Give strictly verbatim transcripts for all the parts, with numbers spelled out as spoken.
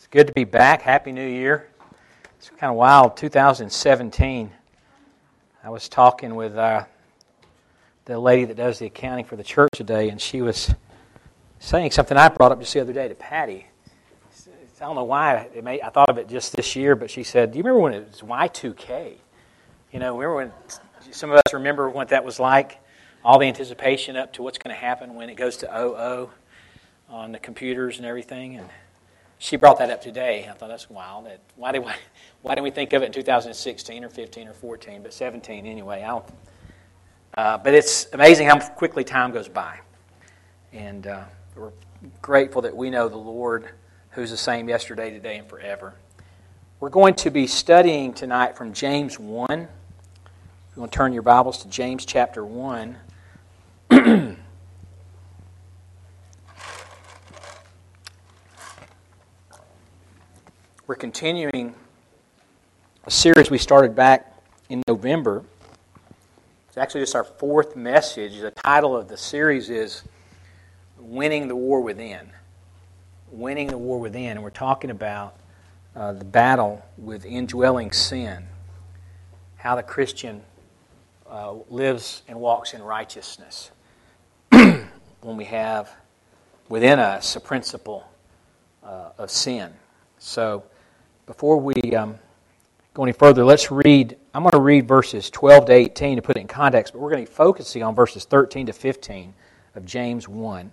Good to be back. Happy New Year. It's kind of wild. two thousand seventeen. I was talking with uh, the lady that does the accounting for the church today, and she was saying something I brought up just the other day to Patty. I don't know why it may, I thought of it just this year, but she said, "Do you remember when it was Y two K? You know, remember when some of us remember what that was like? All the anticipation up to what's going to happen when it goes to oh oh on the computers and everything." And she brought that up today. I thought that's wild. Why did why, why didn't we think of it in two thousand sixteen or fifteen or fourteen, but seventeen anyway? I don't, uh, but it's amazing how quickly time goes by, and uh, we're grateful that we know the Lord, who's the same yesterday, today, and forever. We're going to be studying tonight from James one. If you want to turn your Bibles to James chapter one. We're continuing a series we started back in November. It's actually just our fourth message. The title of the series is Winning the War Within. Winning the War Within. And we're talking about uh, the battle with indwelling sin. How the Christian uh, lives and walks in righteousness when we have within us a principle uh, of sin. So, before we um, go any further, let's read. I'm going to read verses twelve to eighteen to put it in context, but we're going to be focusing on verses thirteen to fifteen of James one.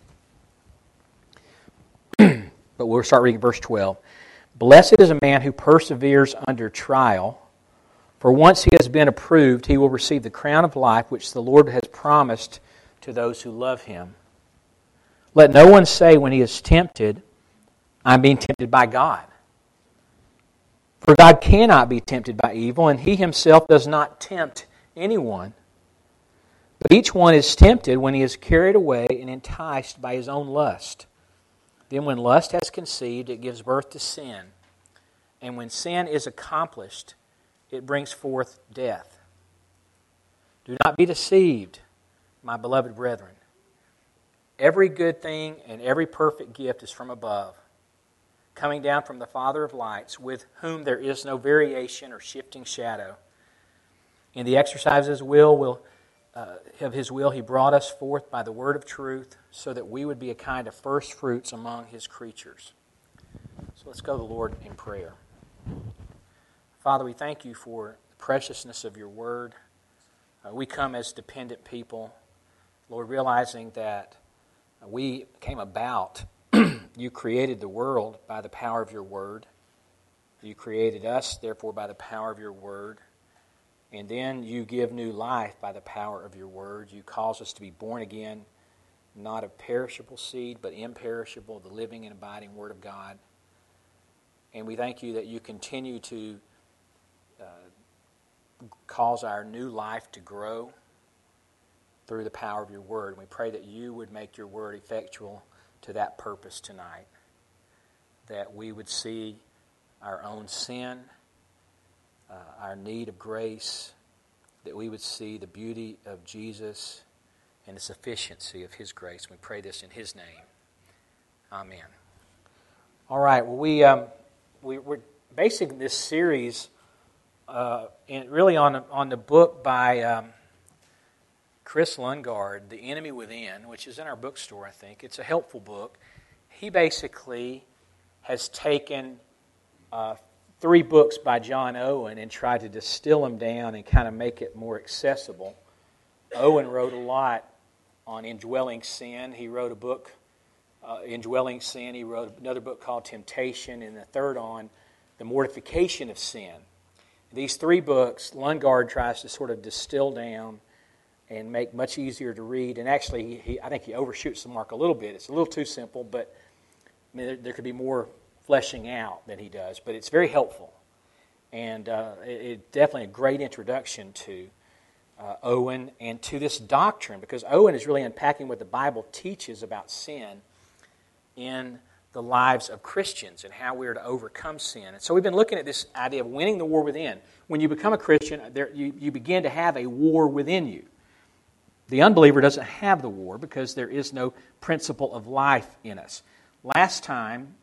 But we'll start reading verse twelve. "Blessed is a man who perseveres under trial, for once he has been approved, he will receive the crown of life which the Lord has promised to those who love him. Let no one say when he is tempted, 'I'm being tempted by God.' For God cannot be tempted by evil, and He Himself does not tempt anyone. But each one is tempted when he is carried away and enticed by his own lust. Then when lust has conceived, it gives birth to sin. And when sin is accomplished, it brings forth death. Do not be deceived, my beloved brethren. Every good thing and every perfect gift is from above, coming down from the Father of lights, with whom there is no variation or shifting shadow. In the exercise of His will, will uh, of His will, He brought us forth by the word of truth, so that we would be a kind of first fruits among His creatures." So let's go to the Lord in prayer. Father, we thank You for the preciousness of Your word. Uh, we come as dependent people, Lord, realizing that we came about. You created the world by the power of Your word. You created us, therefore, by the power of Your word. And then You give new life by the power of Your word. You cause us to be born again, not of perishable seed, but imperishable, the living and abiding Word of God. And we thank You that You continue to uh, cause our new life to grow through the power of Your word. And we pray that You would make Your word effectual to that purpose tonight, that we would see our own sin, uh, our need of grace, that we would see the beauty of Jesus and the sufficiency of His grace. We pray this in His name. Amen. All right, well, we, um, we, we're basing this series uh, in, really on, on the book by Um, Chris Lundgaard, The Enemy Within, which is in our bookstore, I think. It's a helpful book. He basically has taken uh, three books by John Owen and tried to distill them down and kind of make it more accessible. Owen wrote a lot on indwelling sin. He wrote a book, uh, Indwelling Sin. He wrote another book called Temptation, and the third on the mortification of sin. These three books, Lundgaard tries to sort of distill down and make much easier to read. And actually, he, he, I think he overshoots the mark a little bit. It's a little too simple, but I mean, there, there could be more fleshing out than he does. But it's very helpful. And uh, it, it definitely a great introduction to uh, Owen and to this doctrine, because Owen is really unpacking what the Bible teaches about sin in the lives of Christians and how we are to overcome sin. And so we've been looking at this idea of winning the war within. When you become a Christian, there, you, you begin to have a war within you. The unbeliever doesn't have the war because there is no principle of life in us. Last time,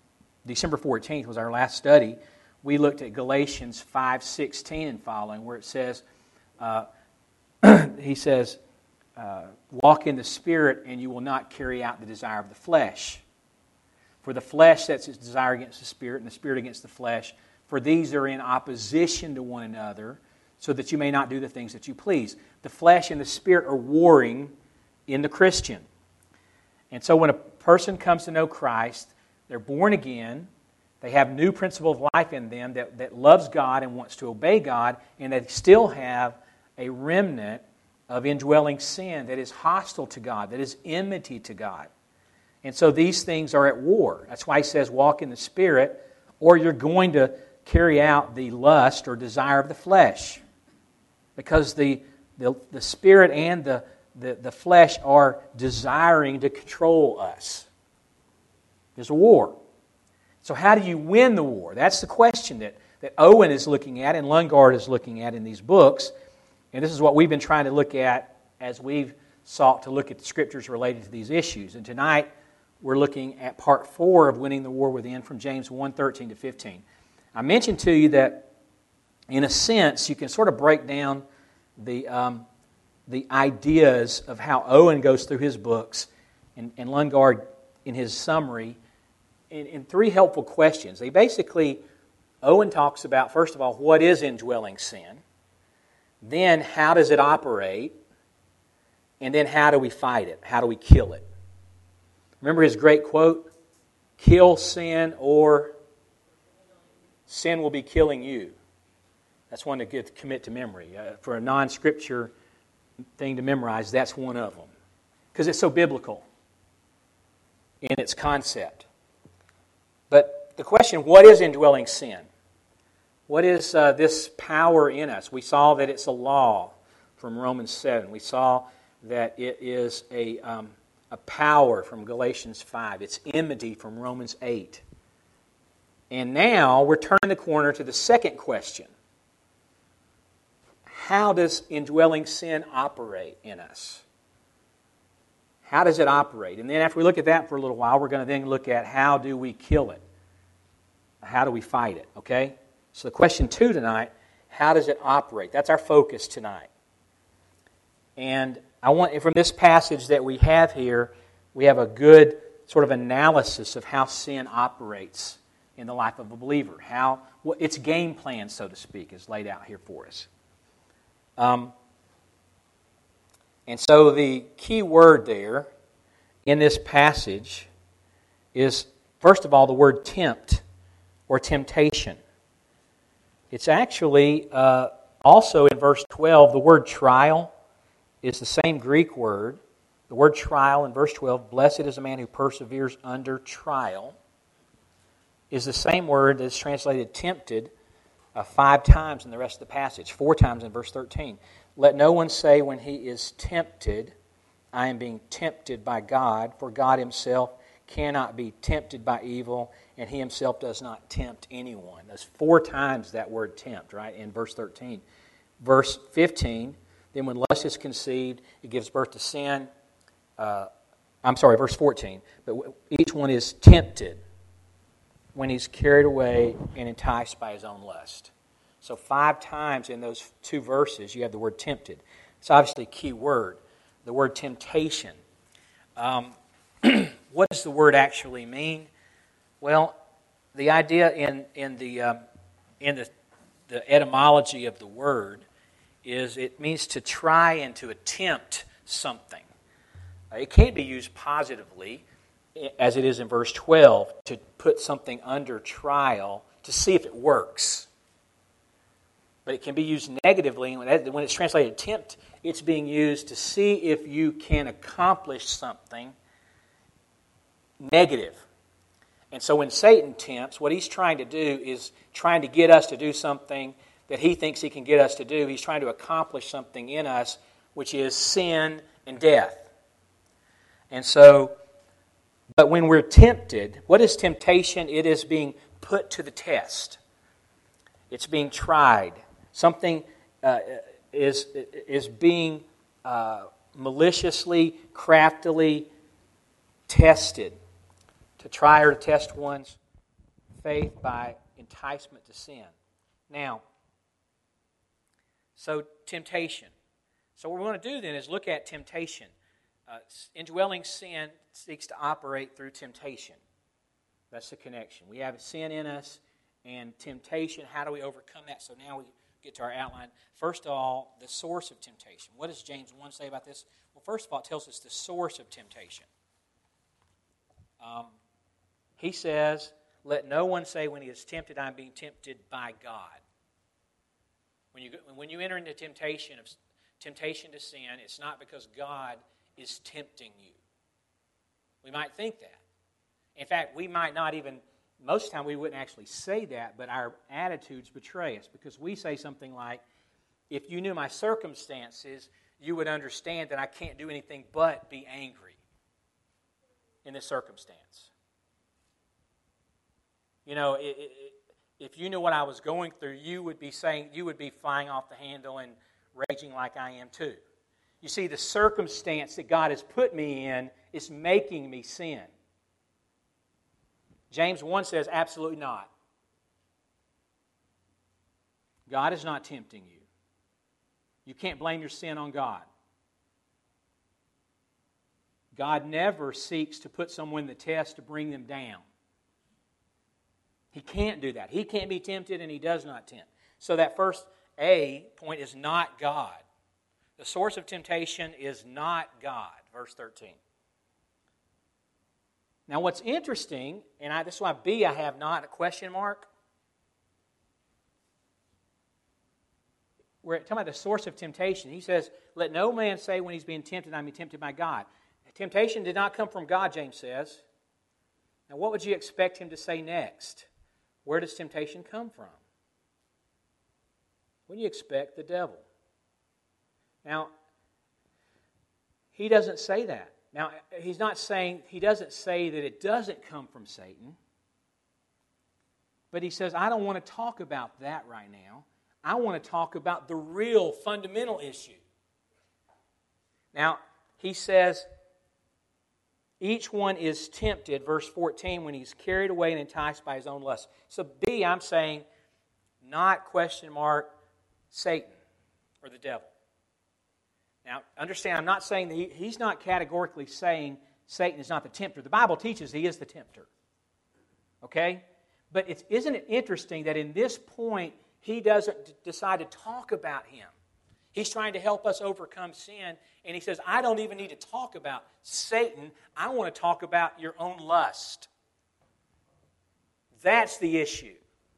December fourteenth was our last study. We looked at Galatians five sixteen and following, where it says, uh, he says, uh, walk in the Spirit and you will not carry out the desire of the flesh. For the flesh sets its desire against the Spirit, and the Spirit against the flesh. For these are in opposition to one another, so that you may not do the things that you please. The flesh and the Spirit are warring in the Christian. And so when a person comes to know Christ, they're born again, they have new principle of life in them that, that loves God and wants to obey God, and they still have a remnant of indwelling sin that is hostile to God, that is enmity to God. And so these things are at war. That's why he says walk in the Spirit, or you're going to carry out the lust or desire of the flesh. Because the, the, the Spirit and the, the, the flesh are desiring to control us. There's a war. So how do you win the war? That's the question that, that Owen is looking at and Lundgaard is looking at in these books. And this is what we've been trying to look at as we've sought to look at the Scriptures related to these issues. And tonight, we're looking at part four of Winning the War Within from James one thirteen to fifteen. I mentioned to you that, in a sense, you can sort of break down the um, the ideas of how Owen goes through his books and, and Lundgaard in his summary in, in three helpful questions. They basically, Owen talks about, first of all, what is indwelling sin? Then, how does it operate? And then, how do we fight it? How do we kill it? Remember his great quote, kill sin or sin will be killing you. That's one to get, commit to memory. Uh, for a non-scripture thing to memorize, that's one of them. Because it's so biblical in its concept. But the question, what is indwelling sin? What is uh, this power in us? We saw that it's a law from Romans seven. We saw that it is a... Um, A power from Galatians five. It's enmity from Romans eight. And now we're turning the corner to the second question. How does indwelling sin operate in us? How does it operate? And then after we look at that for a little while, we're going to then look at how do we kill it? How do we fight it? Okay? So the question two tonight, how does it operate? That's our focus tonight. And I want, from this passage that we have here, we have a good sort of analysis of how sin operates in the life of a believer. How what its game plan, so to speak, is laid out here for us. Um, and so the key word there in this passage is, first of all, the word tempt or temptation. It's actually uh, also in verse twelve, the word trial is the same Greek word. The word trial in verse twelve, blessed is a man who perseveres under trial, is the same word that is translated tempted uh, five times in the rest of the passage, four times in verse thirteen. Let no one say when he is tempted, I am being tempted by God, for God himself cannot be tempted by evil, and he himself does not tempt anyone. There's four times that word tempt, right, in verse thirteen. Verse fifteen, then when lust is conceived, it gives birth to sin. Uh, I'm sorry, verse fourteen. But each one is tempted when he's carried away and enticed by his own lust. So five times in those two verses you have the word tempted. It's obviously a key word. The word temptation. Um, what does the word actually mean? Well, the idea in in the um, in the the etymology of the word is it means to try and to attempt something. It can't be used positively, as it is in verse twelve, to put something under trial to see if it works. But it can be used negatively. When it's translated tempt, it's being used to see if you can accomplish something negative. And so when Satan tempts, what he's trying to do is trying to get us to do something that he thinks he can get us to do. He's trying to accomplish something in us, which is sin and death. And so, but when we're tempted, what is temptation? It is being put to the test. It's being tried. Something uh, is is being uh, maliciously, craftily tested. To try or to test one's faith by enticement to sin. Now, so temptation. So what we want to do then is look at temptation. Uh, indwelling sin seeks to operate through temptation. That's the connection. We have sin in us and temptation. How do we overcome that? So now we get to our outline. First of all, the source of temptation. What does James one say about this? Well, first of all, it tells us the source of temptation. Um, he says, let no one say when he is tempted, I'm being tempted by God. When you, when you enter into temptation of temptation to sin, it's not because God is tempting you. We might think that. In fact, we might not even, most of the time we wouldn't actually say that, but our attitudes betray us because we say something like, if you knew my circumstances, you would understand that I can't do anything but be angry in this circumstance. You know, it, it, if you knew what I was going through, you would be saying, you would be flying off the handle and raging like I am too. You see, the circumstance that God has put me in is making me sin. James one says, absolutely not. God is not tempting you. You can't blame your sin on God. God never seeks to put someone in the test to bring them down. He can't do that. He can't be tempted, and He does not tempt. So that first A point is not God. The source of temptation is not God. Verse thirteen. Now what's interesting, and I, this is why B I have not a question mark. We're talking about the source of temptation. He says, let no man say when he's being tempted, I'm being tempted by God. Temptation did not come from God, James says. Now what would you expect him to say next? Where does temptation come from? What do you expect? The devil. Now, he doesn't say that. Now, he's not saying, he doesn't say that it doesn't come from Satan. But he says, I don't want to talk about that right now. I want to talk about the real fundamental issue. Now, he says, each one is tempted, verse fourteen, when he's carried away and enticed by his own lust. So B, I'm saying, not question mark, Satan or the devil. Now, understand, I'm not saying that he, he's not categorically saying Satan is not the tempter. The Bible teaches he is the tempter. Okay? But it's, isn't it interesting that in this point, he doesn't d- decide to talk about him. He's trying to help us overcome sin, and he says, I don't even need to talk about Satan. I want to talk about your own lust. That's the issue.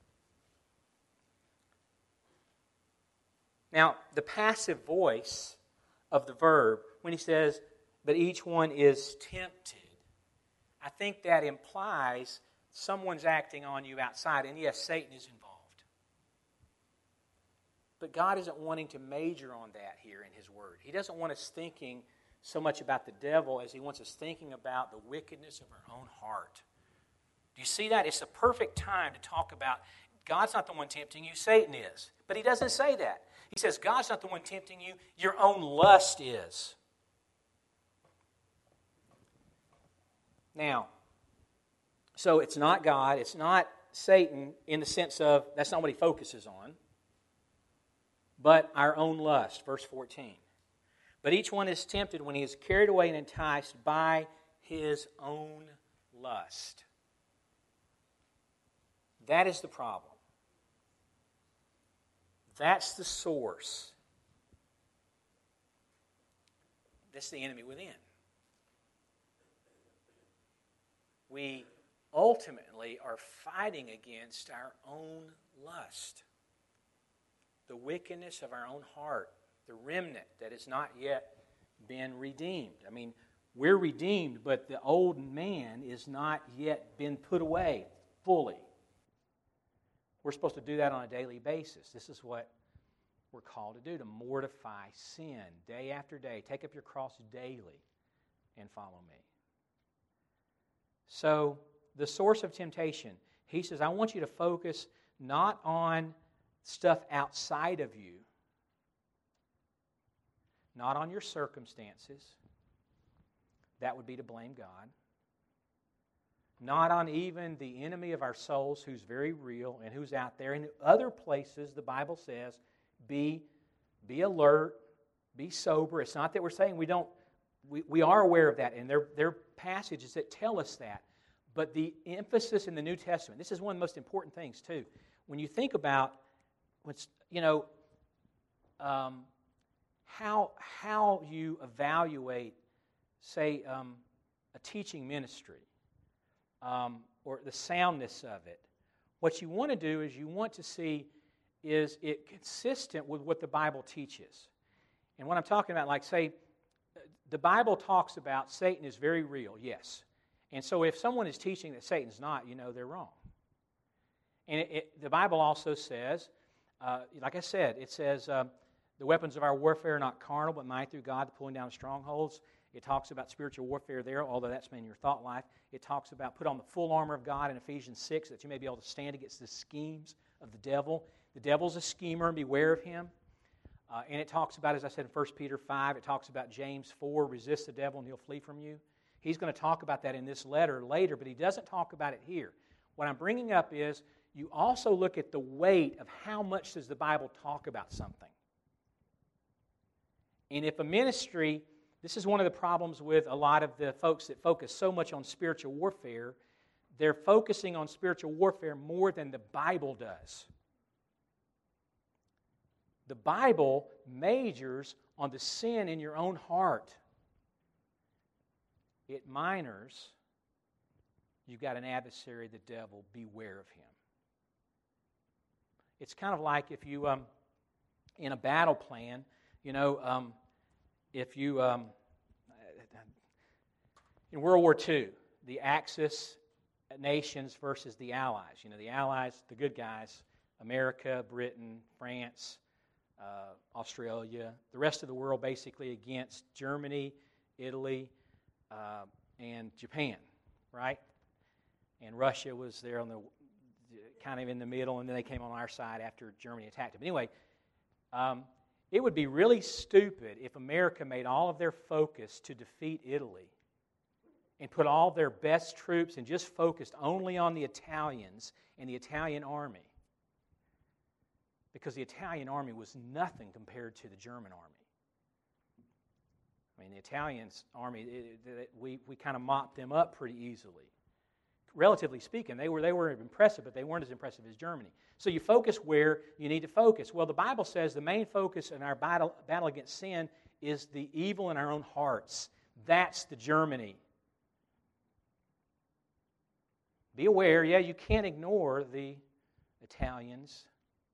Now, the passive voice of the verb, when he says, but each one is tempted, I think that implies someone's acting on you outside, and yes, Satan is involved. But God isn't wanting to major on that here in His Word. He doesn't want us thinking so much about the devil as He wants us thinking about the wickedness of our own heart. Do you see that? It's the perfect time to talk about God's not the one tempting you, Satan is. But He doesn't say that. He says God's not the one tempting you, your own lust is. Now, so it's not God, it's not Satan in the sense of that's not what he focuses on, but our own lust, verse fourteen. But each one is tempted when he is carried away and enticed by his own lust. That is the problem. That's the source. That's the enemy within. We ultimately are fighting against our own lust. The wickedness of our own heart. The remnant that has not yet been redeemed. I mean, we're redeemed, but the old man is not yet been put away fully. We're supposed to do that on a daily basis. This is what we're called to do, to mortify sin day after day. Take up your cross daily and follow me. So, the source of temptation, he says, I want you to focus not on stuff outside of you, not on your circumstances. That would be to blame God. not on even the enemy of our souls who's very real and who's out there. In other places, the Bible says, be, be alert, be sober. It's not that we're saying we don't, we, we are aware of that, and there, there are passages that tell us that. But the emphasis in the New Testament, this is one of the most important things too. When you think about, what's, you know, um, how, how you evaluate, say, um, a teaching ministry, um, or the soundness of it, what you want to do is you want to see, is it consistent with what the Bible teaches? And what I'm talking about, like, say, the Bible talks about Satan is very real, yes. And so if someone is teaching that Satan's not, you know they're wrong. And it, it, the Bible also says, uh, like I said, it says, um, the weapons of our warfare are not carnal, but mighty through God to pulling down strongholds. It talks about spiritual warfare there, although that's in your thought life. It talks about put on the full armor of God in Ephesians six, that you may be able to stand against the schemes of the devil. The devil's a schemer, and beware of him. Uh, and it talks about, as I said in First Peter five, it talks about James four, resist the devil and he'll flee from you. He's going to talk about that in this letter later, but he doesn't talk about it here. What I'm bringing up is you also look at the weight of how much does the Bible talk about something. And if a ministry, this is one of the problems with a lot of the folks that focus so much on spiritual warfare, they're focusing on spiritual warfare more than the Bible does. The Bible majors on the sin in your own heart. It minors, you've got an adversary, the devil, beware of him. It's kind of like if you, um, in a battle plan, you know, um, if you, um, in World War Two, the Axis nations versus the Allies. You know, the Allies, the good guys, America, Britain, France, uh, Australia, the rest of the world basically against Germany, Italy, uh, and Japan, right? And Russia was there on the kind of in the middle, and then they came on our side after Germany attacked them. Anyway, um, it would be really stupid if America made all of their focus to defeat Italy and put all their best troops and just focused only on the Italians and the Italian army. Because the Italian army was nothing compared to the German army. I mean, the Italian army, it, it, we, we kind of mopped them up pretty easily. Relatively speaking, they were they were impressive, but they weren't as impressive as Germany. So you focus where you need to focus. Well, the Bible says the main focus in our battle, battle against sin is the evil in our own hearts. That's the Germany. Be aware, yeah, you can't ignore the Italians,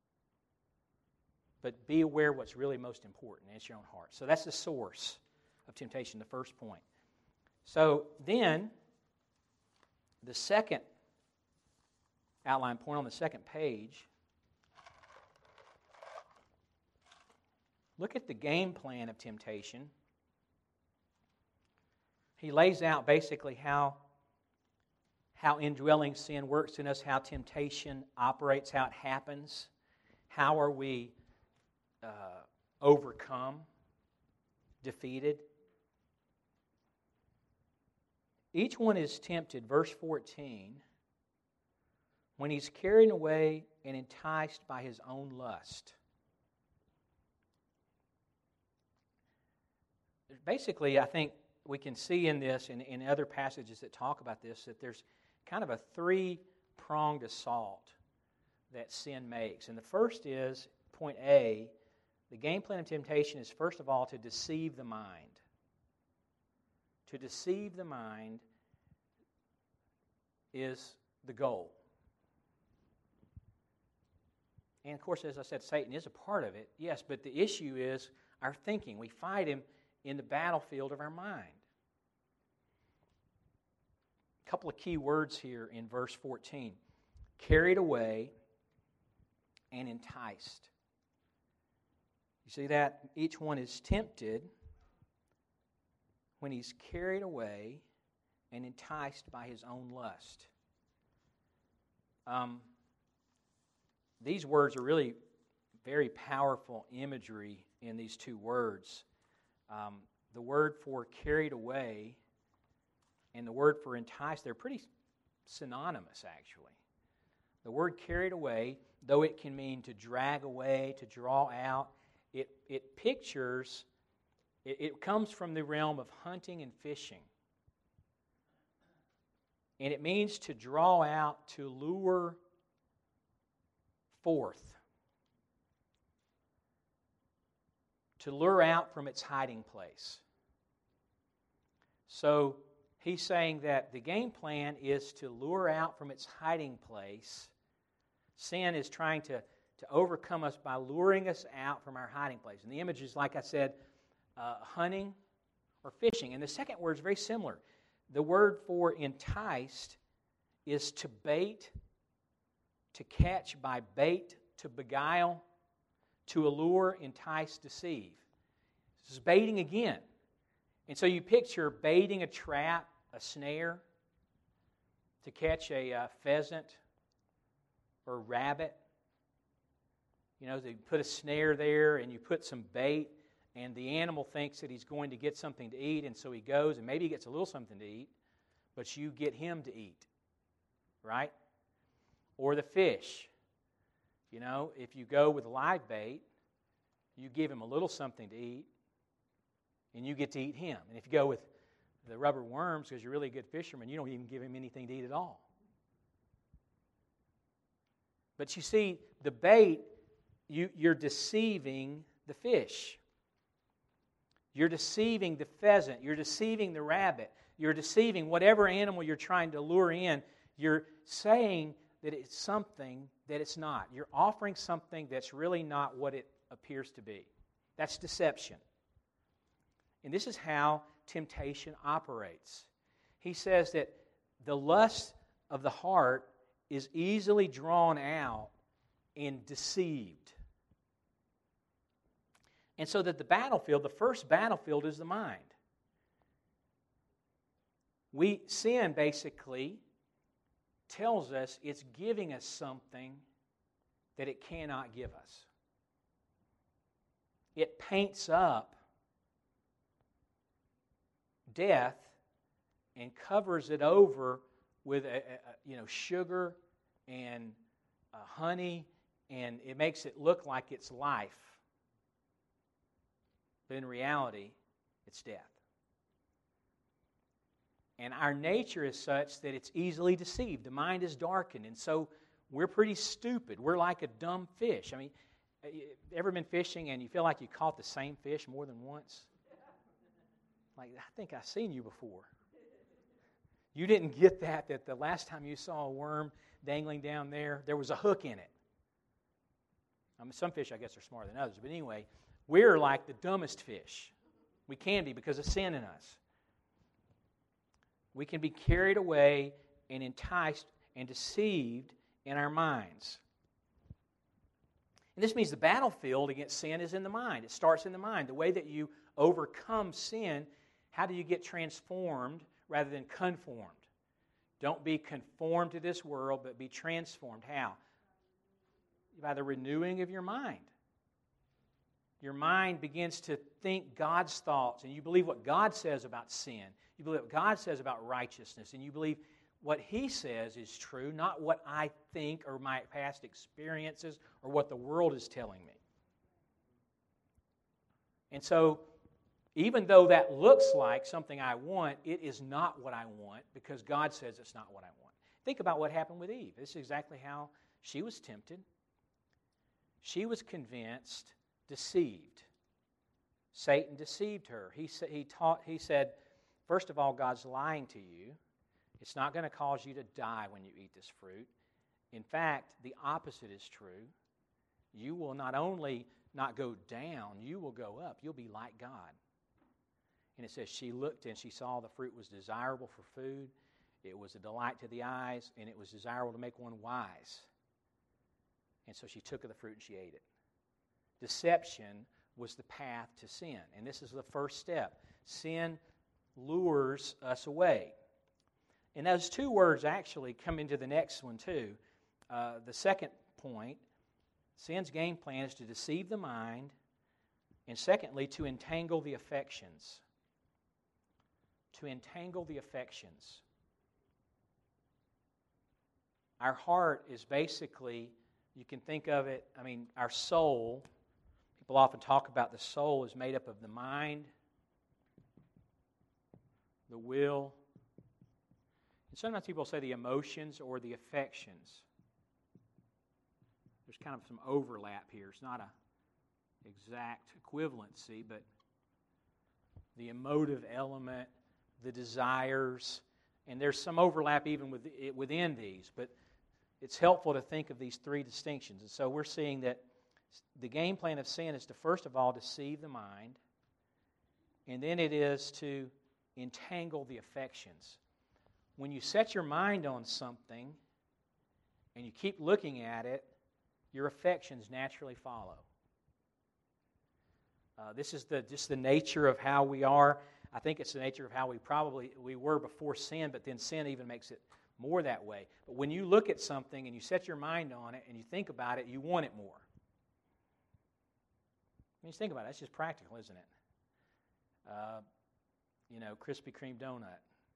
but be aware what's really most important, and it's your own heart. So that's the source of temptation, the first point. So then, the second outline point on the second page, look at the game plan of temptation. He lays out basically how, how indwelling sin works in us, how temptation operates, how it happens, how are we uh, overcome, defeated. Each one is tempted, verse fourteen, when he's carried away and enticed by his own lust. Basically, I think we can see in this and in other passages that talk about this that there's kind of a three-pronged assault that sin makes. And the first is, point A, the game plan of temptation is first of all to deceive the mind. To deceive the mind is the goal. And of course, as I said, Satan is a part of it, yes, but the issue is our thinking. We fight him in the battlefield of our mind. A couple of key words here in verse fourteen. Carried away and enticed. You see that? Each one is tempted when he's carried away and enticed by his own lust. Um, these words are really very powerful imagery in these two words. Um, the word for carried away and the word for enticed, they're pretty synonymous, actually. The word carried away, though it can mean to drag away, to draw out, it, it pictures, it, it comes from the realm of hunting and fishing. And it means to draw out, to lure forth. To lure out from its hiding place. So he's saying that the game plan is to lure out from its hiding place. Sin is trying to, to overcome us by luring us out from our hiding place. And the image is, like I said, uh, hunting or fishing. And the second word is very similar. The word for enticed is to bait, to catch by bait, to beguile, to allure, entice, deceive. This is baiting again. And so you picture baiting a trap, a snare, to catch a uh, pheasant or rabbit. You know, they put a snare there and you put some bait, and the animal thinks that he's going to get something to eat, and so he goes, and maybe he gets a little something to eat, but you get him to eat, right? Or the fish. You know, if you go with live bait, you give him a little something to eat, and you get to eat him. And if you go with the rubber worms, because you're really a good fisherman, you don't even give him anything to eat at all. But you see, the bait, you, you're deceiving the fish. You're deceiving the pheasant. You're deceiving the rabbit. You're deceiving whatever animal you're trying to lure in. You're saying that it's something that it's not. You're offering something that's really not what it appears to be. That's deception. And this is how temptation operates. He says that the lust of the heart is easily drawn out and deceived. And so that the battlefield, the first battlefield is the mind. We, sin basically tells us it's giving us something that it cannot give us. It paints up death and covers it over with a, a, you know sugar and uh, honey, and it makes it look like it's life. But in reality, it's death. And our nature is such that it's easily deceived. The mind is darkened, and so we're pretty stupid. We're like a dumb fish. I mean, ever been fishing and you feel like you caught the same fish more than once? Like, I think I've seen you before. You didn't get that, that the last time you saw a worm dangling down there, there was a hook in it. I mean, some fish, I guess, are smarter than others. But anyway, we're like the dumbest fish. We can be because of sin in us. We can be carried away and enticed and deceived in our minds. And this means the battlefield against sin is in the mind. It starts in the mind. The way that you overcome sin, how do you get transformed rather than conformed? Don't be conformed to this world, but be transformed. How? By the renewing of your mind. Your mind begins to think God's thoughts, and you believe what God says about sin. You believe what God says about righteousness, and you believe what He says is true, not what I think or my past experiences or what the world is telling me. And so, even though that looks like something I want, it is not what I want because God says it's not what I want. Think about what happened with Eve. This is exactly how she was tempted. She was convinced, deceived. Satan deceived her. He said, he taught, he said, first of all, God's lying to you. It's not going to cause you to die when you eat this fruit. In fact, the opposite is true. You will not only not go down, you will go up. You'll be like God. And it says she looked and she saw the fruit was desirable for food. It was a delight to the eyes, and it was desirable to make one wise. And so she took of the fruit and she ate it. Deception was the path to sin. And this is the first step. Sin lures us away. And those two words actually come into the next one too. Uh, the second point, sin's game plan is to deceive the mind, and secondly, to entangle the affections. To entangle the affections. our heart is basically, you can think of it, I mean, our soul, people often talk about the soul is made up of the mind, the will, and sometimes people say the emotions or the affections. There's kind of some overlap here. It's not an exact equivalency, but the emotive element, the desires, and there's some overlap even with, within these, but it's helpful to think of these three distinctions. And so we're seeing that the game plan of sin is to, first of all, deceive the mind, and then it is to entangle the affections. When you set your mind on something and you keep looking at it, your affections naturally follow. Uh, this is the just the nature of how we are. I think it's the nature of how we probably we were before sin, but then sin even makes it more that way. But when you look at something and you set your mind on it and you think about it, you want it more. I mean, just think about it. That's just practical, isn't it? Uh, you know, Krispy Kreme donut.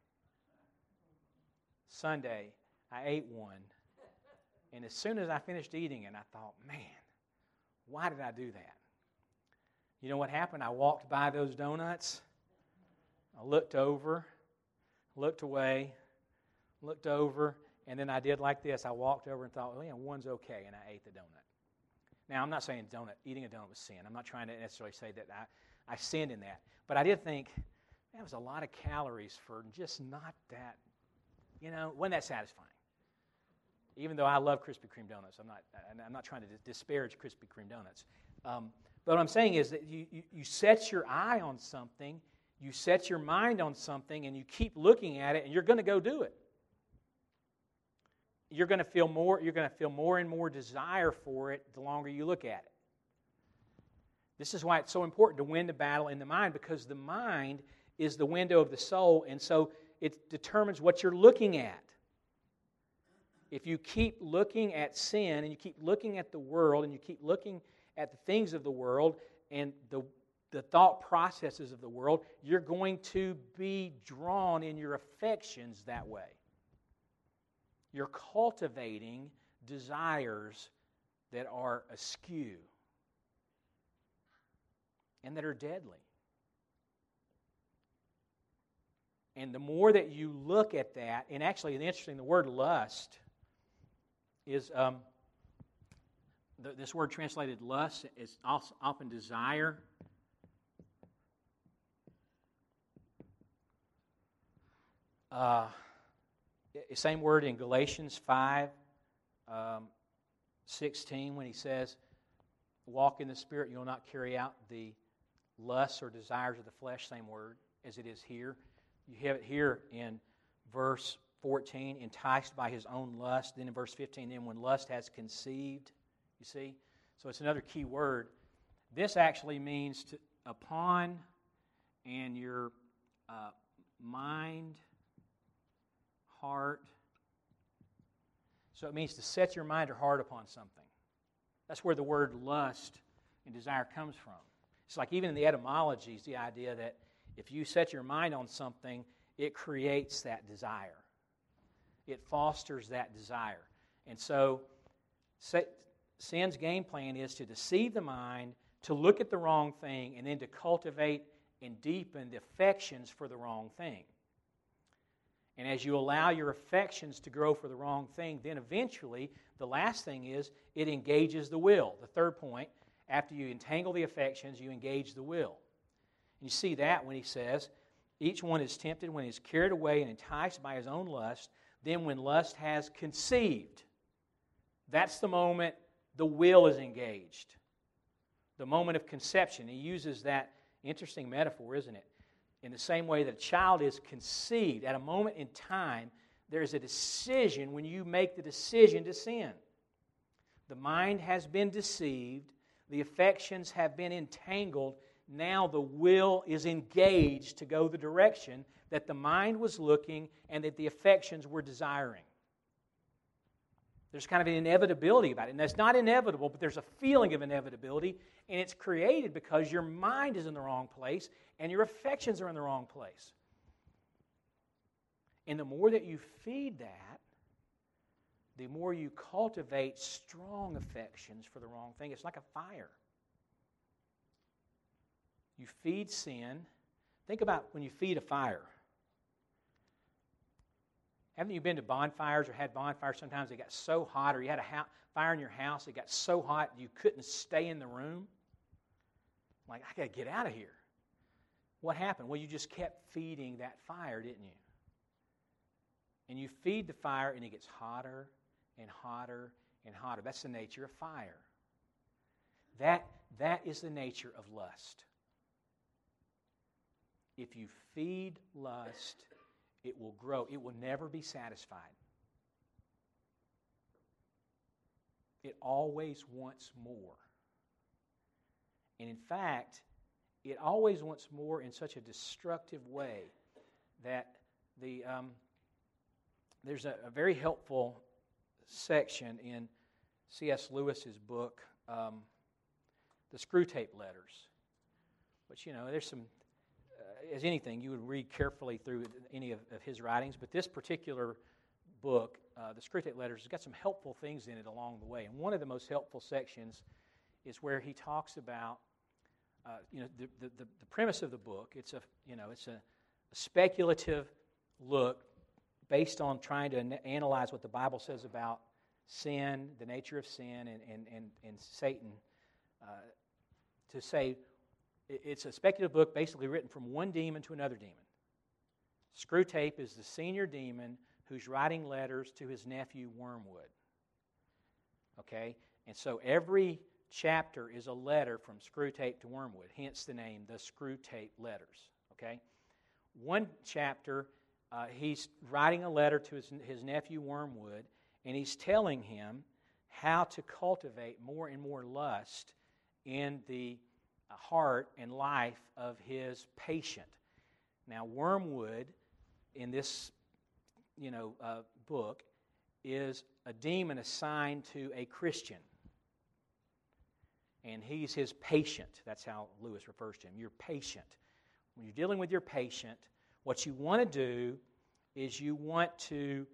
Sunday, I ate one, and as soon as I finished eating it, I thought, man, why did I do that? You know what happened? I walked by those donuts, I looked over, looked away, looked over, and then I did like this. I walked over and thought, well, yeah, one's okay, and I ate the donut. Now, I'm not saying donut, eating a donut was sin. I'm not trying to necessarily say that I, I sinned in that. But I did think, that was a lot of calories for just not that, you know, wasn't that satisfying. Even though I love Krispy Kreme donuts, I'm not, I'm not trying to disparage Krispy Kreme donuts. Um, but what I'm saying is that you, you, you set your eye on something, you set your mind on something, and you keep looking at it, and you're going to go do it. You're going to feel more. You're going to feel more and more desire for it the longer you look at it. This is why it's so important to win the battle in the mind, because the mind is the window of the soul, and so it determines what you're looking at. If you keep looking at sin, and you keep looking at the world, and you keep looking at the things of the world, and the, the thought processes of the world, you're going to be drawn in your affections that way. You're cultivating desires that are askew and that are deadly. And the more that you look at that, and actually, it's interesting, the word lust is, um, the, this word translated lust is also often desire. Uh, same word in Galatians five, um, sixteen, when he says, walk in the Spirit, you will not carry out the lusts or desires of the flesh, same word as it is here. You have it here in verse fourteen, enticed by his own lust. Then in verse fifteen, then when lust has conceived, you see? So it's another key word. This actually means to, upon and your uh, mind, heart. So it means to set your mind or heart upon something. That's where the word lust and desire comes from. It's like even in the etymology, it's the idea that if you set your mind on something, it creates that desire. It fosters that desire. And so sin's game plan is to deceive the mind, to look at the wrong thing, and then to cultivate and deepen the affections for the wrong thing. And as you allow your affections to grow for the wrong thing, then eventually, the last thing is, it engages the will. The third point, after you entangle the affections, you engage the will. And you see that when he says, each one is tempted when he is carried away and enticed by his own lust. Then when lust has conceived, that's the moment the will is engaged. The moment of conception. He uses that interesting metaphor, isn't it? In the same way that a child is conceived, at a moment in time, there is a decision when you make the decision to sin. The mind has been deceived, the affections have been entangled, now the will is engaged to go the direction that the mind was looking and that the affections were desiring. There's kind of an inevitability about it. And that's not inevitable, but there's a feeling of inevitability, and it's created because your mind is in the wrong place and your affections are in the wrong place. And the more that you feed that, the more you cultivate strong affections for the wrong thing. It's like a fire. You feed sin. Think about when you feed a fire. Haven't you been to bonfires or had bonfires? Sometimes it got so hot, or you had a ha- fire in your house, it got so hot you couldn't stay in the room. Like, I got to get out of here. What happened? Well, you just kept feeding that fire, didn't you? And you feed the fire, and it gets hotter and hotter and hotter. That's the nature of fire. That, that is the nature of lust. If you feed lust, it will grow. It will never be satisfied. It always wants more. And in fact, it always wants more in such a destructive way that the um, there's a, a very helpful section in C S Lewis's book, um, The Screwtape Letters, which, you know, there's some, uh, as anything, you would read carefully through any of, of his writings, but this particular book, uh, The Screwtape Letters, has got some helpful things in it along the way. And one of the most helpful sections is where he talks about, uh, you know, the, the, the premise of the book. It's a, you know, it's a, a speculative look based on trying to an- analyze what the Bible says about sin, the nature of sin, and and and, and Satan. Uh, to say it's a speculative book, basically written from one demon to another demon. Screwtape is the senior demon who's writing letters to his nephew Wormwood. Okay, and so every chapter is a letter from Screwtape to Wormwood, hence the name, the Screwtape Letters. Okay, one chapter, uh, he's writing a letter to his, his nephew Wormwood, and he's telling him how to cultivate more and more lust in the heart and life of his patient. Now, Wormwood, in this, you know, uh, book, is a demon assigned to a Christian. And he's his patient. That's how Lewis refers to him. Your patient. When you're dealing with your patient, what you want to do is you want to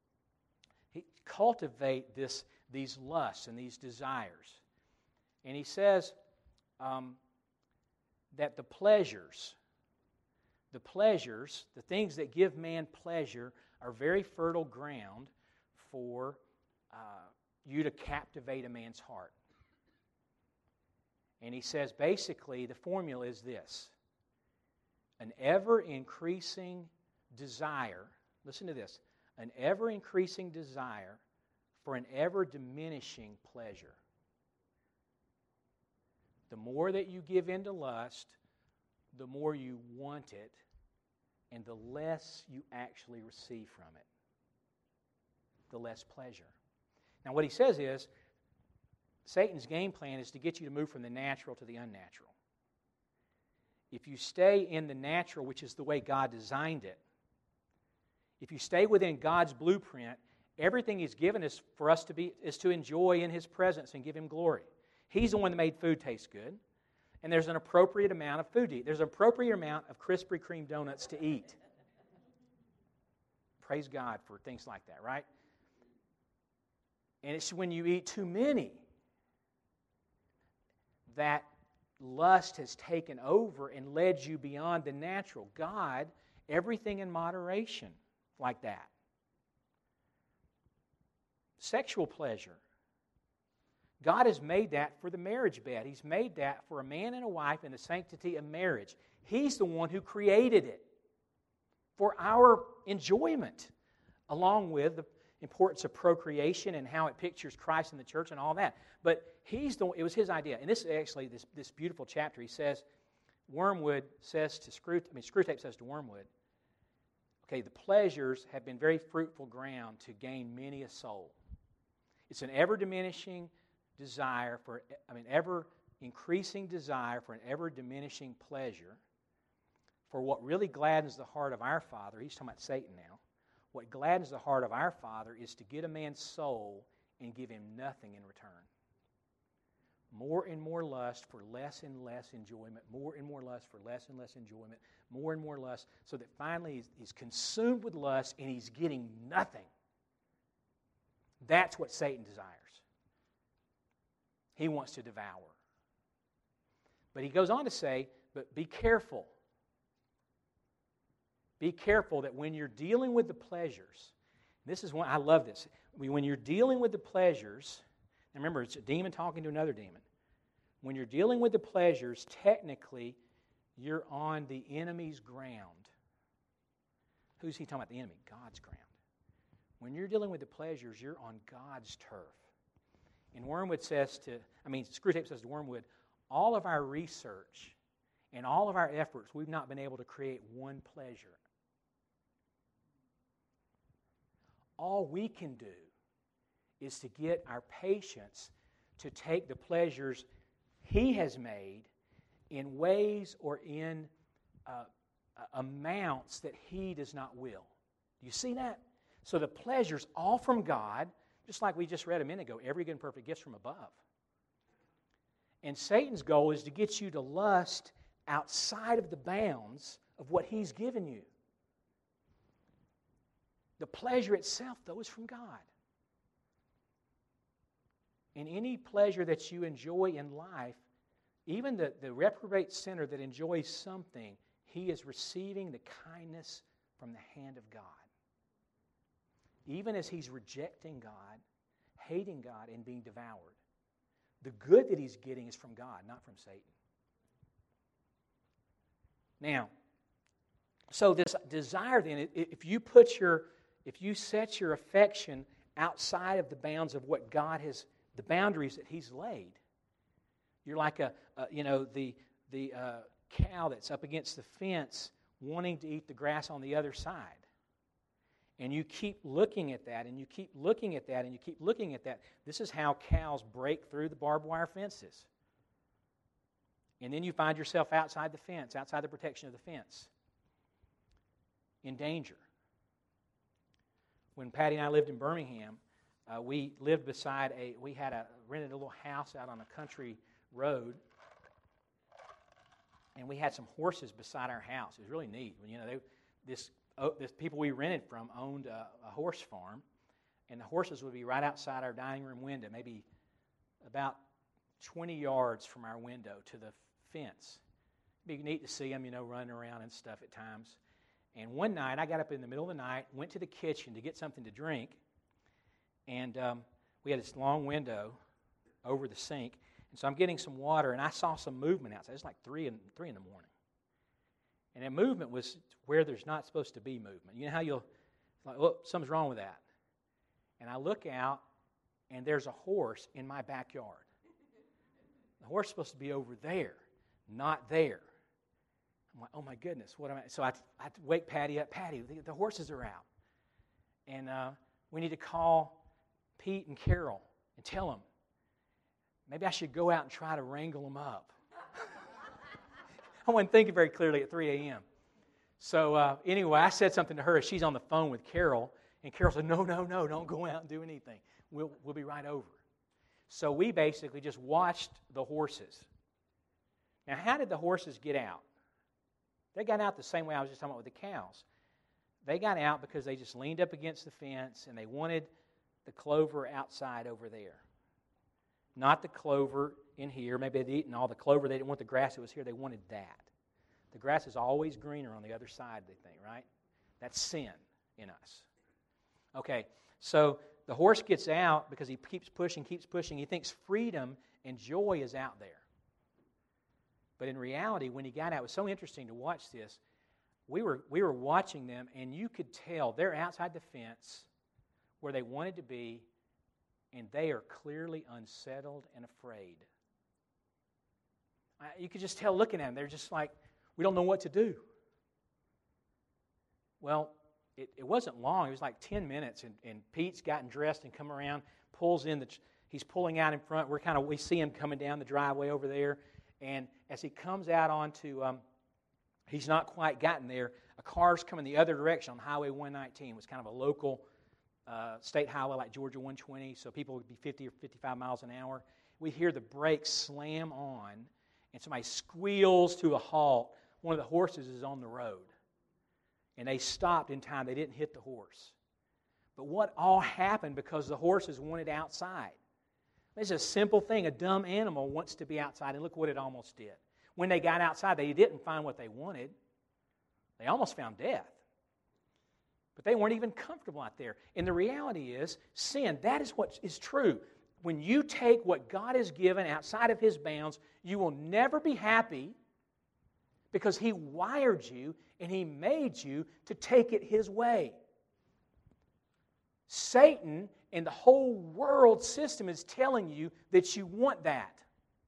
cultivate this, these lusts and these desires. And he says um, that the pleasures, the pleasures, the things that give man pleasure are very fertile ground for uh, you to captivate a man's heart. And he says basically the formula is this: an ever-increasing desire, listen to this, an ever-increasing desire for an ever-diminishing pleasure. The more that you give into lust, the more you want it, and the less you actually receive from it. The less pleasure. Now what he says is, Satan's game plan is to get you to move from the natural to the unnatural. If you stay in the natural, which is the way God designed it, if you stay within God's blueprint, everything He's given us for us to be is to enjoy in His presence and give Him glory. He's the one that made food taste good, and there's an appropriate amount of food to eat. There's an appropriate amount of Krispy Kreme donuts to eat. Praise God for things like that, right? And it's when you eat too many that lust has taken over and led you beyond the natural. God, everything in moderation, like that. Sexual pleasure. God has made that for the marriage bed. He's made that for a man and a wife in the sanctity of marriage. He's the one who created it for our enjoyment, along with the importance of procreation and how it pictures Christ in the church and all that. But he's the it was his idea. And this is actually this, this beautiful chapter. He says, Wormwood says to Screw, I mean Screwtape says to Wormwood, okay, the pleasures have been very fruitful ground to gain many a soul. It's an ever-diminishing desire for, I mean, ever-increasing desire for an ever-diminishing pleasure for what really gladdens the heart of our Father. He's talking about Satan now. What gladdens the heart of our Father is to get a man's soul and give him nothing in return. More and more lust for less and less enjoyment. More and more lust for less and less enjoyment. More and more lust, so that finally he's, he's consumed with lust and he's getting nothing. That's what Satan desires. He wants to devour. But he goes on to say, but be careful. Be careful that when you're dealing with the pleasures, this is one, I love this. When you're dealing with the pleasures, and remember, it's a demon talking to another demon. When you're dealing with the pleasures, technically, you're on the enemy's ground. Who's he talking about? The enemy? God's ground. When you're dealing with the pleasures, you're on God's turf. And Wormwood says to, I mean, Screwtape says to Wormwood, all of our research and all of our efforts, we've not been able to create one pleasure. All we can do is to get our patients to take the pleasures He has made in ways or in uh, amounts that He does not will. Do you see that? So the pleasure's all from God, just like we just read a minute ago, every good and perfect gift's from above. And Satan's goal is to get you to lust outside of the bounds of what He's given you. The pleasure itself, though, is from God. And any pleasure that you enjoy in life, even the, the reprobate sinner that enjoys something, he is receiving the kindness from the hand of God. Even as he's rejecting God, hating God, and being devoured. The good that he's getting is from God, not from Satan. Now, so this desire then, if you put your, if you set your affection outside of the bounds of what God has, the boundaries that He's laid, you're like a, a you know, the the uh, cow that's up against the fence wanting to eat the grass on the other side. And you keep looking at that, and you keep looking at that, and you keep looking at that. This is how cows break through the barbed wire fences. And then you find yourself outside the fence, outside the protection of the fence, in danger. When Patty and I lived in Birmingham, uh, we lived beside a, we had a, rented a little house out on a country road, and we had some horses beside our house. It was really neat. You know, they, this, oh, this people we rented from owned a, a horse farm, and the horses would be right outside our dining room window, maybe about twenty yards from our window to the fence. It'd be neat to see them, you know, running around and stuff at times. And one night, I got up in the middle of the night, went to the kitchen to get something to drink, and um, we had this long window over the sink, and so I'm getting some water, and I saw some movement outside. It's like three in, three in the morning. And that movement was where there's not supposed to be movement. You know how you'll, like, oh, something's wrong with that. And I look out, and there's a horse in my backyard. The horse is supposed to be over there, not there. I'm like, oh my goodness, what am I? So I, I wake Patty up. Patty, the, the horses are out. And uh, we need to call Pete and Carol and tell them, maybe I should go out and try to wrangle them up. I wasn't thinking very clearly at three a.m. So uh, anyway, I said something to her. She's on the phone with Carol. And Carol said, no, no, no, don't go out and do anything. We'll, we'll be right over. So we basically just watched the horses. Now, how did the horses get out? They got out the same way I was just talking about with the cows. They got out because they just leaned up against the fence and they wanted the clover outside over there. Not the clover in here. Maybe they'd eaten all the clover. They didn't want the grass that was here. They wanted that. The grass is always greener on the other side, they think, right? That's sin in us. Okay, so the horse gets out because he keeps pushing, keeps pushing. He thinks freedom and joy is out there. But in reality, when he got out, it was so interesting to watch this. We were, we were watching them, and you could tell they're outside the fence where they wanted to be, and they are clearly unsettled and afraid. You could just tell looking at them. They're just like, we don't know what to do. Well, it, it wasn't long. It was like ten minutes, and, and Pete's gotten dressed and come around, pulls in, the, he's pulling out in front. We're kind of, we see him coming down the driveway over there. And as he comes out onto, um, he's not quite gotten there, a car's coming the other direction on Highway one nineteen. It was kind of a local uh, state highway like Georgia one twenty, so people would be fifty or fifty-five miles an hour. We hear the brakes slam on, and somebody squeals to a halt. One of the horses is on the road. And they stopped in time. They didn't hit the horse. But what all happened because the horses wanted outside? It's a simple thing. A dumb animal wants to be outside, and look what it almost did. When they got outside, they didn't find what they wanted. They almost found death. But they weren't even comfortable out there. And the reality is, sin, that is what is true. When you take what God has given outside of His bounds, you will never be happy because He wired you and He made you to take it His way. Satan and the whole world system is telling you that you want that.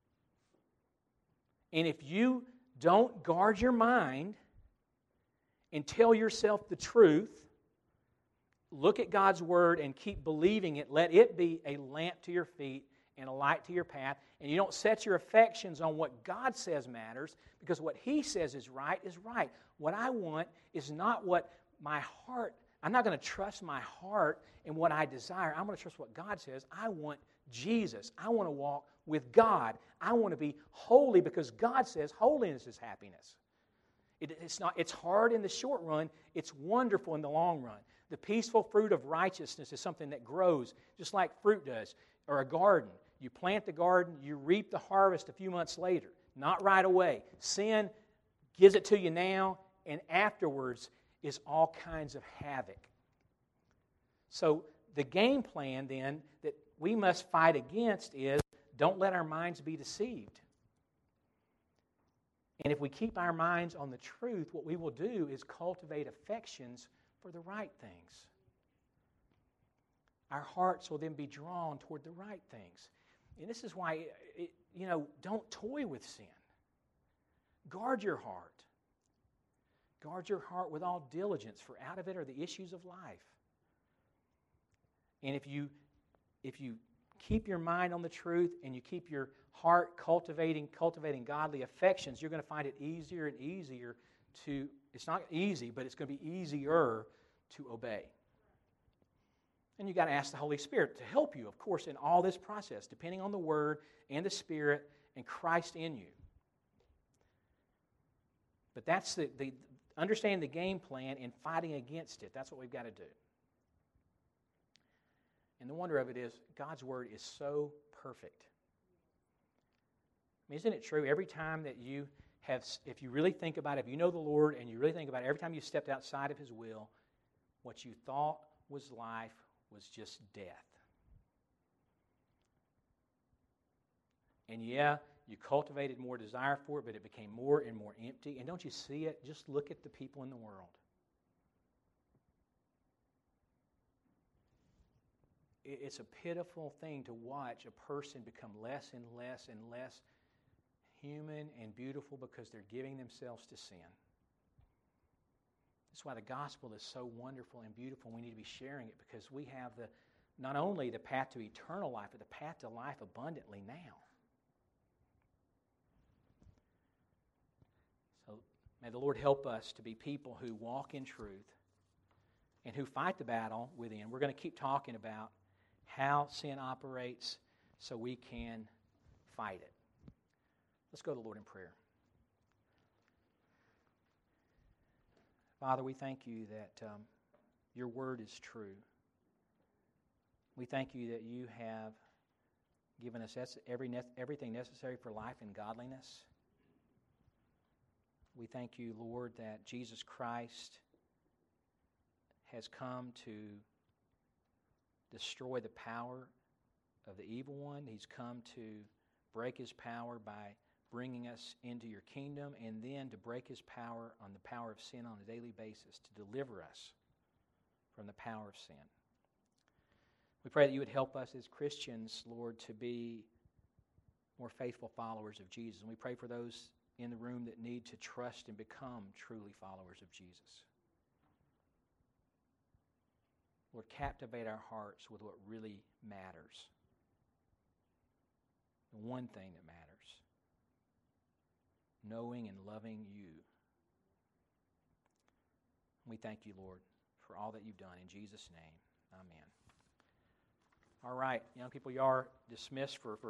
And if you don't guard your mind and tell yourself the truth, look at God's Word and keep believing it, let it be a lamp to your feet and a light to your path, and you don't set your affections on what God says matters, because what He says is right is right. What I want is not what my heart, I'm not going to trust my heart and what I desire. I'm going to trust what God says. I want Jesus. I want to walk with God. I want to be holy because God says holiness is happiness. It, it's not. It's hard in the short run. It's wonderful in the long run. The peaceful fruit of righteousness is something that grows just like fruit does, or a garden. You plant the garden, you reap the harvest a few months later, not right away. Sin gives it to you now, and afterwards is all kinds of havoc. So the game plan then that we must fight against is don't let our minds be deceived. And if we keep our minds on the truth, what we will do is cultivate affections for the right things. Our hearts will then be drawn toward the right things. And this is why, it, you know, don't toy with sin. Guard your heart. Guard your heart with all diligence, for out of it are the issues of life. And if you, if you keep your mind on the truth and you keep your heart cultivating, cultivating godly affections, you're going to find it easier and easier to, it's not easy, but it's going to be easier to obey. And you've got to ask the Holy Spirit to help you, of course, in all this process, depending on the Word and the Spirit and Christ in you. But that's the, the understanding the game plan and fighting against it. That's what we've got to do. And the wonder of it is, God's Word is so perfect. I mean, isn't it true? Every time that you have, if you really think about it, if you know the Lord and you really think about it, every time you stepped outside of His will, what you thought was life was just death. And yeah, you cultivated more desire for it, but it became more and more empty. And don't you see it? Just look at the people in the world. It's a pitiful thing to watch a person become less and less and less human and beautiful because they're giving themselves to sin. That's why the gospel is so wonderful and beautiful. We need to be sharing it because we have the not only the path to eternal life, but the path to life abundantly now. So may the Lord help us to be people who walk in truth and who fight the battle within. We're going to keep talking about how sin operates so we can fight it. Let's go to the Lord in prayer. Father, we thank you that um, your word is true. We thank you that you have given us every everything necessary for life and godliness. We thank you, Lord, that Jesus Christ has come to destroy the power of the evil one. He's come to break his power by bringing us into your kingdom, and then to break his power on the power of sin on a daily basis, to deliver us from the power of sin. We pray that you would help us as Christians, Lord, to be more faithful followers of Jesus. And we pray for those in the room that need to trust and become truly followers of Jesus. Lord, captivate our hearts with what really matters. The one thing that matters. Knowing and loving you. We thank you, Lord, for all that you've done. In Jesus' name, amen. All right, young people, you are dismissed for, for